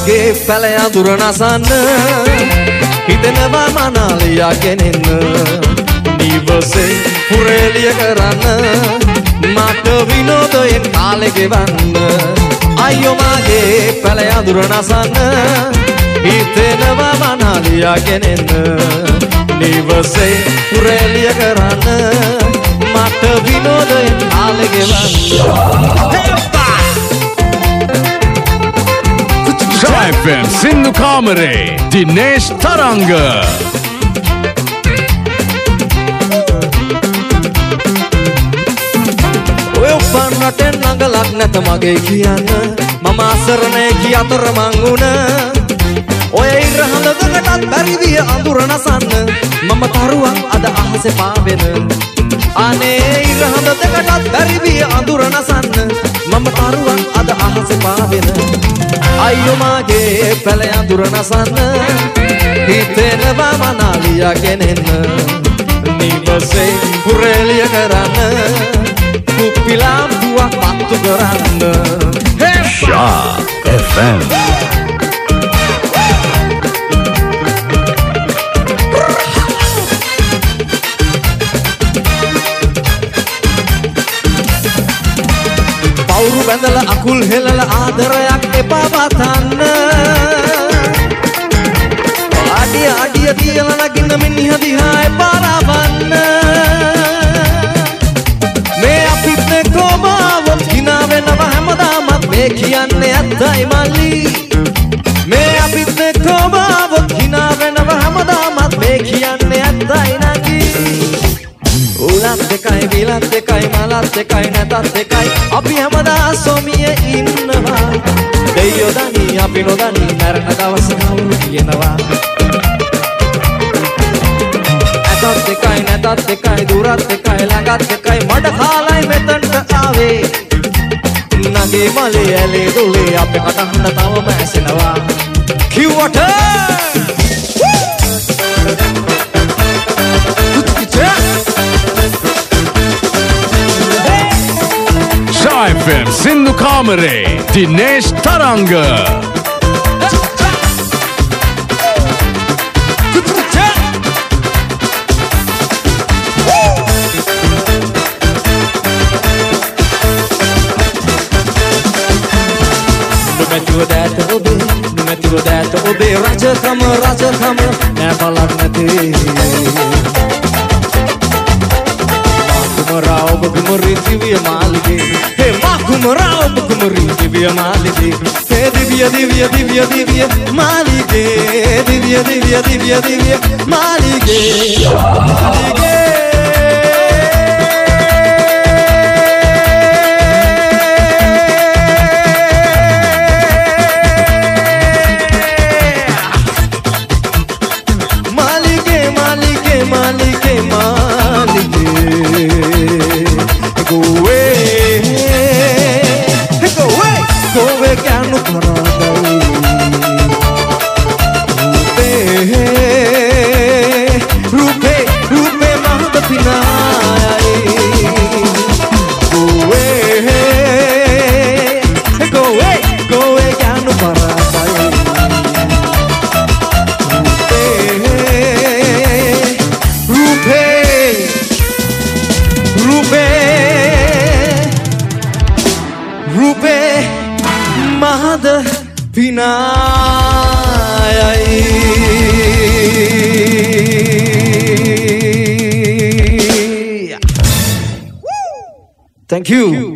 මාගේ පැල අඳුර නසන්න හිතෙනවා මනාලියා කෙනෙන්න නිවසේ පුරේලිය කරන්න මට විනෝදයෙන් කාලෙ ගෙවන්න අයියෝ මාගේ පැල අඳුර නසන්න හිතෙනවා මනාලියා කෙනෙන්න නිවසේ පුරේලිය කරන්න මට විනෝදයෙන් කාලෙ ගෙවන්න FM Sindhu Kamare Dinesh Taranga ඔය උපන්නටෙන් නඟලක් නැත මගේ කියන්න මම අසරණේ කී අතර මං උන ඔය ඉරහඳකටත් බැරි විය අඳුර නසන්න මම තරුවක් අද අහසේ පාවෙන අනේ ඉරහඳකටත් බැරි විය අඳුර නසන්න මම තරුවක් අද අහසේ පාවෙන අයියෝ මාගේ පැල අඳුර නසන්න හිතෙනවා මනාලියා කෙනෙන්න නිවසේ පුරේලිය කරන්න කුප්පිලාම්පුවක් පත්තු කරන්න Shah FM පවුරු බැඳලා අකුල් හෙලලා ආදරයක් එපා වතන්න අඩිය තියලා නගින්න මිනිහ දිහා එපා රවන්න මේ අපිත් කොමාවත් hina වෙනවා හැමදාමත් මේ කියන්නේ ඇත්තයි මල්ලි මේ අපිත් කොමාවත් hina වෙනවා හැමදාමත් මේ කියන්නේ ඇත්තයි නංගි උලත් එකයි විලත් එකයි මලත් එකයි නැතත් එකයි අපි හැමදා සොමිය ඉන්නවා දෙයියෝ දනි අපි නොදනි මරණ දවස කවුරු කියනවා ඇතත් එකයි නැතත් එකයි දුරත් එකයි ළඟත් එකයි මඩ කාලයි මෙතනට ආවේ නගේ මලේ ඇලේ දොලේ අපේ කටහඬ තවම ඇසෙනවා කිව්වට FM Sindhu Kamare Dinesh Taranga Numetuo dato obe raja kama na balak nati Makumara kumari divya malige Hey makumara kumari divya malige Hey divya malige Divya malige Thank you.